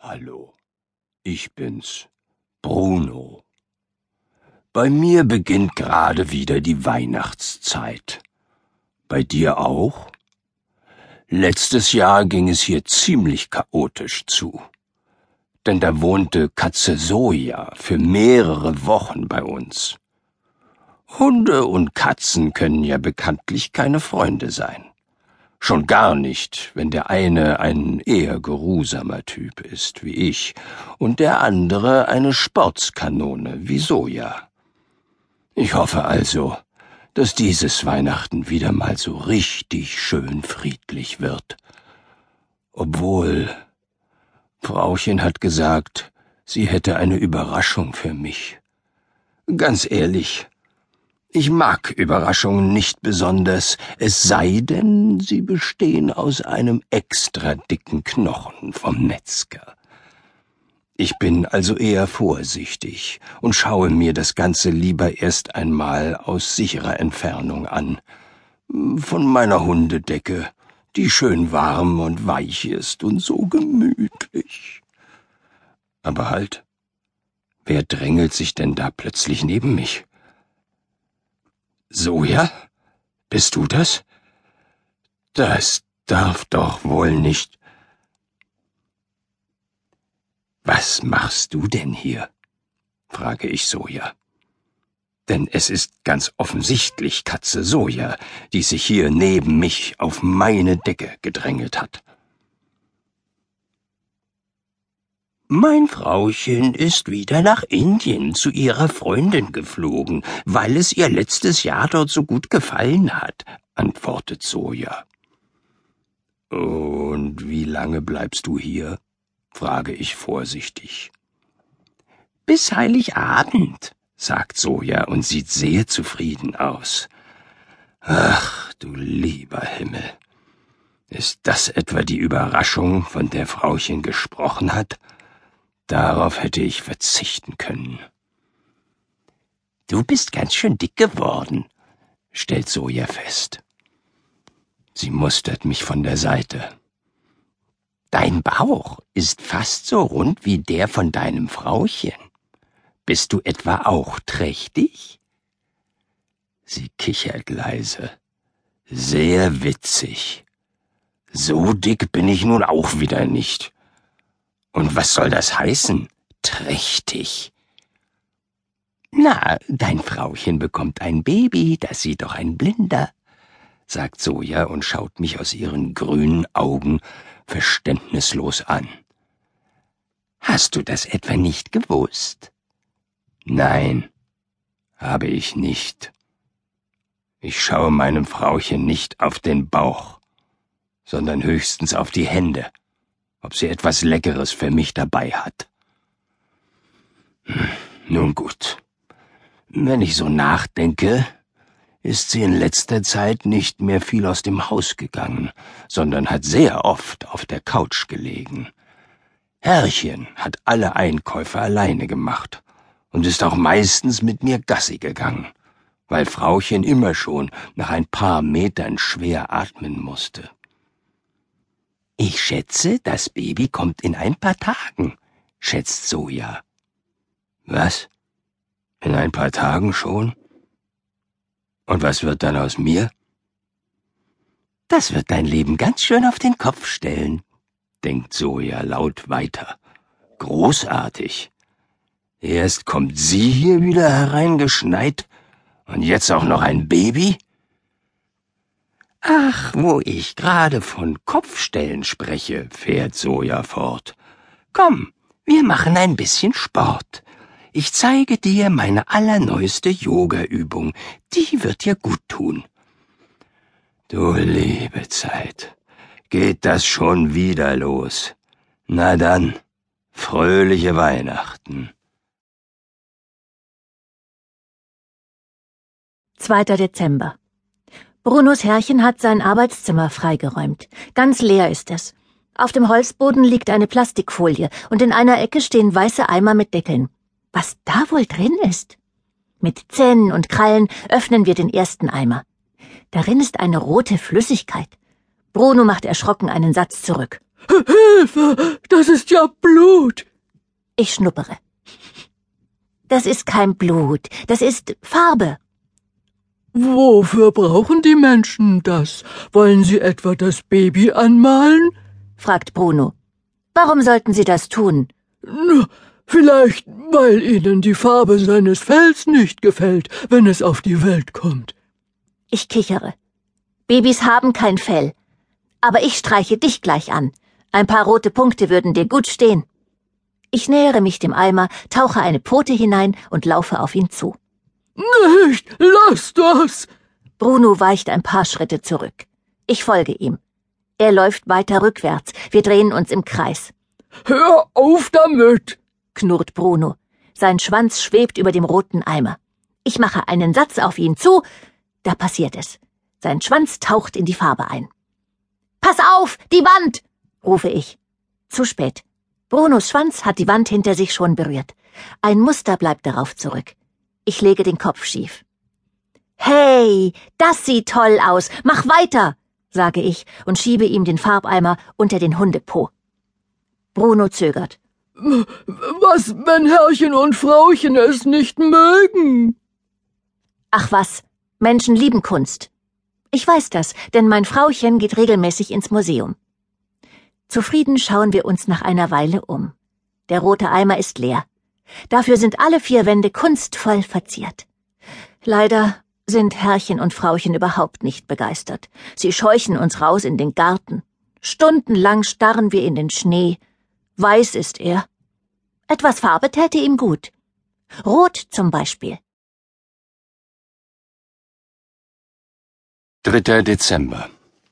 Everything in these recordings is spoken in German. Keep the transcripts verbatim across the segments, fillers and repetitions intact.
Hallo, ich bin's, Bruno. Bei mir beginnt gerade wieder die Weihnachtszeit. Bei dir auch? Letztes Jahr ging es hier ziemlich chaotisch zu. Denn da wohnte Katze Soja für mehrere Wochen bei uns. Hunde und Katzen können ja bekanntlich keine Freunde sein. Schon gar nicht, wenn der eine ein eher geruhsamer Typ ist, wie ich, und der andere eine Sportskanone, wie Soja. Ich hoffe also, dass dieses Weihnachten wieder mal so richtig schön friedlich wird. Obwohl, Frauchen hat gesagt, sie hätte eine Überraschung für mich. Ganz ehrlich, ich mag Überraschungen nicht besonders, es sei denn, sie bestehen aus einem extra dicken Knochen vom Metzger. Ich bin also eher vorsichtig und schaue mir das Ganze lieber erst einmal aus sicherer Entfernung an. Von meiner Hundedecke, die schön warm und weich ist und so gemütlich. Aber halt, wer drängelt sich denn da plötzlich neben mich? Soja? Bist du das? Das darf doch wohl nicht. Was machst du denn hier? Frage ich Soja. Denn es ist ganz offensichtlich Katze Soja, die sich hier neben mich auf meine Decke gedrängelt hat. Mein Frauchen ist wieder nach Indien zu ihrer Freundin geflogen, weil es ihr letztes Jahr dort so gut gefallen hat, antwortet Soja. Und wie lange bleibst du hier? Frage ich vorsichtig. Bis Heiligabend, sagt Soja und sieht sehr zufrieden aus. Ach, du lieber Himmel. Ist das etwa die Überraschung, von der Frauchen gesprochen hat? Darauf hätte ich verzichten können. Du bist ganz schön dick geworden, stellt Soja fest. Sie mustert mich von der Seite. Dein Bauch ist fast so rund wie der von deinem Frauchen. Bist du etwa auch trächtig? Sie kichert leise. Sehr witzig. So dick bin ich nun auch wieder nicht. Und was soll das heißen? Trächtig. Na, dein Frauchen bekommt ein Baby, das sieht doch ein Blinder, sagt Soja und schaut mich aus ihren grünen Augen verständnislos an. Hast du das etwa nicht gewusst? Nein, habe ich nicht. Ich schaue meinem Frauchen nicht auf den Bauch, sondern höchstens auf die Hände, ob sie etwas Leckeres für mich dabei hat. Hm, nun gut. Wenn ich so nachdenke, ist sie in letzter Zeit nicht mehr viel aus dem Haus gegangen, sondern hat sehr oft auf der Couch gelegen. Herrchen hat alle Einkäufe alleine gemacht und ist auch meistens mit mir Gassi gegangen, weil Frauchen immer schon nach ein paar Metern schwer atmen musste. Ich schätze, das Baby kommt in ein paar Tagen, schätzt Soja. Was? In ein paar Tagen schon? Und was wird dann aus mir? Das wird dein Leben ganz schön auf den Kopf stellen, denkt Soja laut weiter. Großartig. Erst kommt sie hier wieder hereingeschneit und jetzt auch noch ein Baby? Ach, wo ich gerade von Kopfstellen spreche, fährt Soja fort. Komm, wir machen ein bisschen Sport. Ich zeige dir meine allerneueste Yoga-Übung. Die wird dir gut tun. Du liebe Zeit, geht das schon wieder los? Na dann, fröhliche Weihnachten. zweiter Dezember. Brunos Herrchen hat sein Arbeitszimmer freigeräumt. Ganz leer ist es. Auf dem Holzboden liegt eine Plastikfolie und in einer Ecke stehen weiße Eimer mit Deckeln. Was da wohl drin ist? Mit Zähnen und Krallen öffnen wir den ersten Eimer. Darin ist eine rote Flüssigkeit. Bruno macht erschrocken einen Satz zurück. Hilfe, das ist ja Blut. Ich schnuppere. Das ist kein Blut, das ist Farbe. Wofür brauchen die Menschen das? Wollen sie etwa das Baby anmalen? Fragt Bruno. Warum sollten sie das tun? Na, vielleicht, weil ihnen die Farbe seines Fells nicht gefällt, wenn es auf die Welt kommt. Ich kichere. Babys haben kein Fell. Aber ich streiche dich gleich an. Ein paar rote Punkte würden dir gut stehen. Ich nähere mich dem Eimer, tauche eine Pfote hinein und laufe auf ihn zu. Nicht, lass das! Bruno weicht ein paar Schritte zurück. Ich folge ihm. Er läuft weiter rückwärts. Wir drehen uns im Kreis. Hör auf damit! Knurrt Bruno. Sein Schwanz schwebt über dem roten Eimer. Ich mache einen Satz auf ihn zu. Da passiert es. Sein Schwanz taucht in die Farbe ein. »Pass auf, die Wand!« rufe ich. Zu spät. Brunos Schwanz hat die Wand hinter sich schon berührt. Ein Muster bleibt darauf zurück. Ich lege den Kopf schief. »Hey, das sieht toll aus! Mach weiter!« sage ich und schiebe ihm den Farbeimer unter den Hundepo. Bruno zögert. »Was, wenn Herrchen und Frauchen es nicht mögen?« »Ach was, Menschen lieben Kunst. Ich weiß das, denn mein Frauchen geht regelmäßig ins Museum.« Zufrieden schauen wir uns nach einer Weile um. Der rote Eimer ist leer. Dafür sind alle vier Wände kunstvoll verziert. Leider sind Herrchen und Frauchen überhaupt nicht begeistert. Sie scheuchen uns raus in den Garten. Stundenlang starren wir in den Schnee. Weiß ist er. Etwas Farbe täte ihm gut. Rot zum Beispiel. dritter Dezember.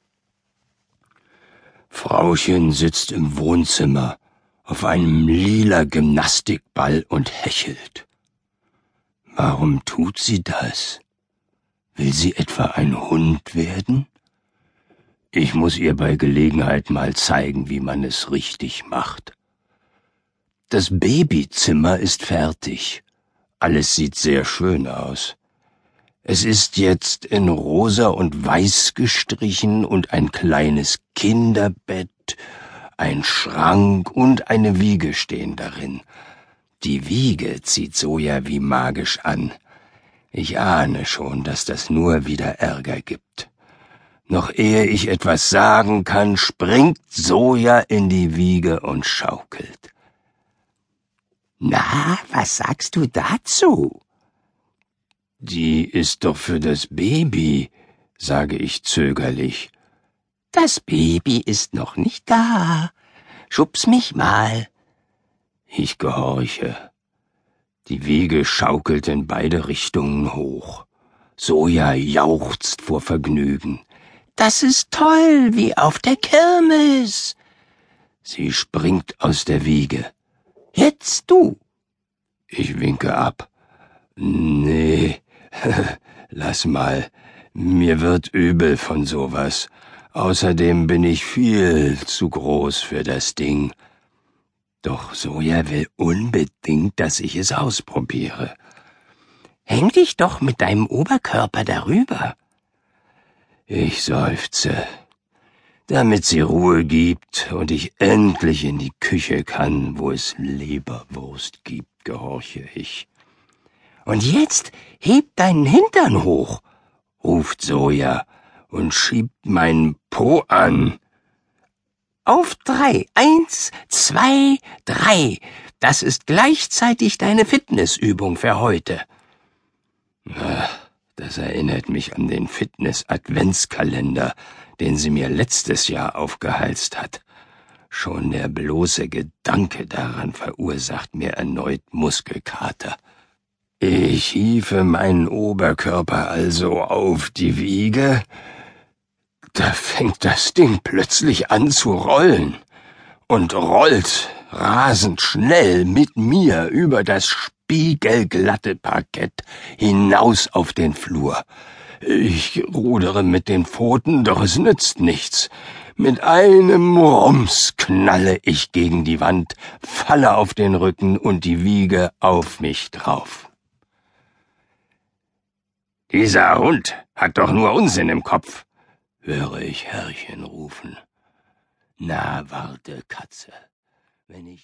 Frauchen sitzt im Wohnzimmer auf einem lila Gymnastikball und hechelt. Warum tut sie das? Will sie etwa ein Hund werden? Ich muss ihr bei Gelegenheit mal zeigen, wie man es richtig macht. Das Babyzimmer ist fertig. Alles sieht sehr schön aus. Es ist jetzt in rosa und weiß gestrichen und ein kleines Kinderbett, ein Schrank und eine Wiege stehen darin. Die Wiege zieht Soja wie magisch an. Ich ahne schon, dass das nur wieder Ärger gibt. Noch ehe ich etwas sagen kann, springt Soja in die Wiege und schaukelt. »Na, was sagst du dazu?« »Die ist doch für das Baby«, sage ich zögerlich. »Das Baby ist noch nicht da. Schubs mich mal.« Ich gehorche. Die Wiege schaukelt in beide Richtungen hoch. Soja jauchzt vor Vergnügen. »Das ist toll, wie auf der Kirmes!« Sie springt aus der Wiege. »Jetzt du!« Ich winke ab. »Nee, lass mal. Mir wird übel von sowas. Außerdem bin ich viel zu groß für das Ding.« Doch Soja will unbedingt, dass ich es ausprobiere. »Häng dich doch mit deinem Oberkörper darüber.« Ich seufze. Damit sie Ruhe gibt und ich endlich in die Küche kann, wo es Leberwurst gibt, gehorche ich. »Und jetzt heb deinen Hintern hoch«, ruft Soja und schiebt meinen Po an. »Auf drei. Eins, zwei, drei. Das ist gleichzeitig deine Fitnessübung für heute.« Ach, das erinnert mich an den Fitness-Adventskalender, den sie mir letztes Jahr aufgehalst hat. Schon der bloße Gedanke daran verursacht mir erneut Muskelkater. Ich hiefe meinen Oberkörper also auf die Wiege. Da fängt das Ding plötzlich an zu rollen und rollt rasend schnell mit mir über das spiegelglatte Parkett hinaus auf den Flur. Ich rudere mit den Pfoten, doch es nützt nichts. Mit einem Rums knalle ich gegen die Wand, falle auf den Rücken und die Wiege auf mich drauf. »Dieser Hund hat doch nur Unsinn im Kopf«, höre ich Herrchen rufen. Na, warte, Katze, wenn ich